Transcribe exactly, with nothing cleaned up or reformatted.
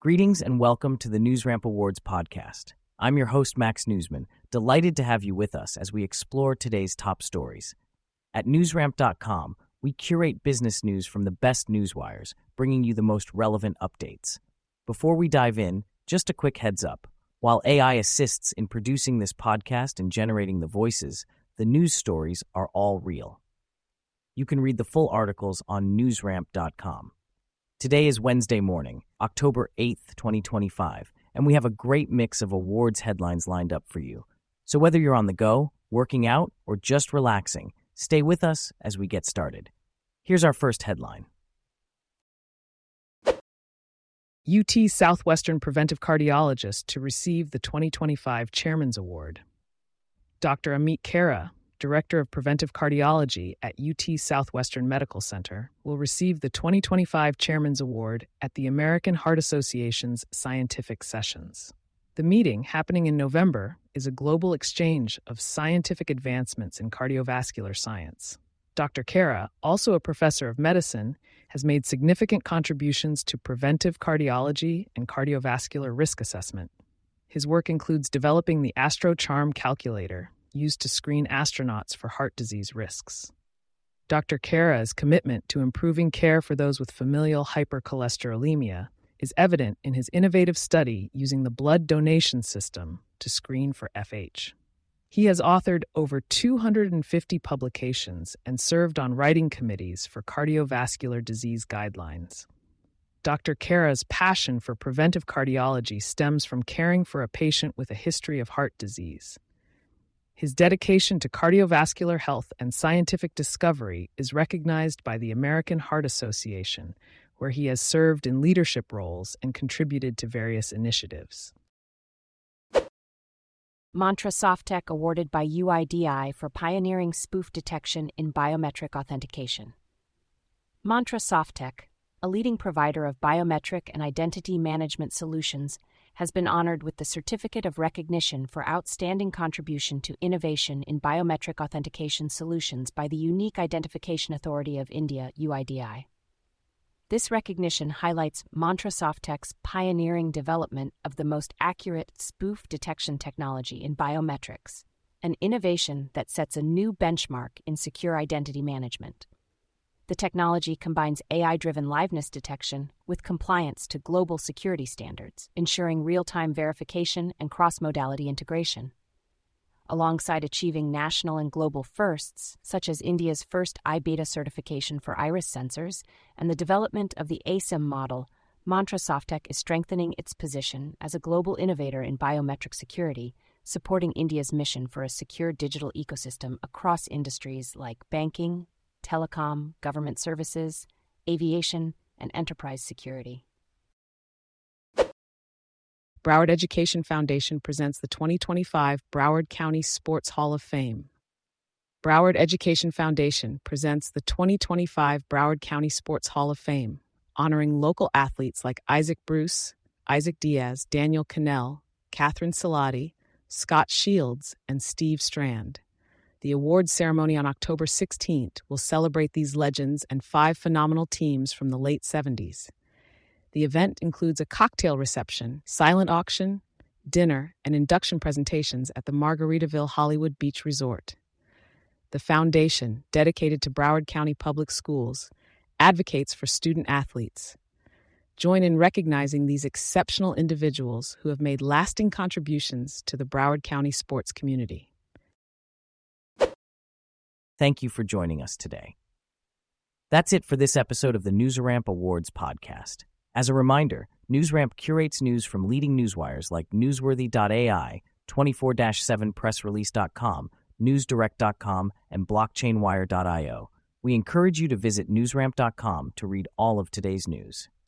Greetings and welcome to the NewsRamp Awards podcast. I'm your host, Max Newsman, delighted to have you with us as we explore today's top stories. At newsramp dot com, we curate business news from the best newswires, bringing you the most relevant updates. Before we dive in, just a quick heads up. While A I assists in producing this podcast and generating the voices, the news stories are all real. You can read the full articles on newsramp dot com. Today is Wednesday morning, October eighth, twenty twenty-five, and we have a great mix of awards headlines lined up for you. So whether you're on the go, working out, or just relaxing, stay with us as we get started. Here's our first headline. U T Southwestern preventive cardiologist to receive the twenty twenty-five Chairman's Award. Doctor Amit Khera, Director of Preventive Cardiology at U T Southwestern Medical Center, will receive the twenty twenty-five Chairman's Award at the American Heart Association's Scientific Sessions. The meeting, happening in November, is a global exchange of scientific advancements in cardiovascular science. Doctor Khera, also a professor of medicine, has made significant contributions to preventive cardiology and cardiovascular risk assessment. His work includes developing the AstroCharm calculator, used to screen astronauts for heart disease risks. Doctor Khera's commitment to improving care for those with familial hypercholesterolemia is evident in his innovative study using the blood donation system to screen for F H. He has authored over two hundred fifty publications and served on writing committees for cardiovascular disease guidelines. Doctor Khera's passion for preventive cardiology stems from caring for a patient with a history of heart disease. His dedication to cardiovascular health and scientific discovery is recognized by the American Heart Association, where he has served in leadership roles and contributed to various initiatives. Mantra Softtek awarded by U I D I for pioneering spoof detection in biometric authentication. Mantra Softtek, a leading provider of biometric and identity management solutions, has been honored with the Certificate of Recognition for Outstanding Contribution to Innovation in Biometric Authentication Solutions by the Unique Identification Authority of India, U I D I. This recognition highlights Mantra Softtek's pioneering development of the most accurate spoof detection technology in biometrics, an innovation that sets a new benchmark in secure identity management. The technology combines A I-driven liveness detection with compliance to global security standards, ensuring real-time verification and cross-modality integration. Alongside achieving national and global firsts, such as India's first I beta certification for iris sensors and the development of the A S I M model, Mantra Softtek is strengthening its position as a global innovator in biometric security, supporting India's mission for a secure digital ecosystem across industries like banking, telecom, government services, aviation, and enterprise security. Broward Education Foundation presents the twenty twenty-five Broward County Sports Hall of Fame. Broward Education Foundation presents the twenty twenty-five Broward County Sports Hall of Fame, honoring local athletes like Isaac Bruce, Isaac Diaz, Daniel Cannell, Catherine Salati, Scott Shields, and Steve Strand. The awards ceremony on October sixteenth will celebrate these legends and five phenomenal teams from the late seventies. The event includes a cocktail reception, silent auction, dinner, and induction presentations at the Margaritaville Hollywood Beach Resort. The foundation, dedicated to Broward County Public Schools, advocates for student athletes. Join in recognizing these exceptional individuals who have made lasting contributions to the Broward County sports community. Thank you for joining us today. That's it for this episode of the NewsRamp Awards podcast. As a reminder, NewsRamp curates news from leading newswires like Newsworthy dot A I, twenty-four seven press release dot com, newsdirect dot com, and blockchain wire dot io. We encourage you to visit newsramp dot com to read all of today's news.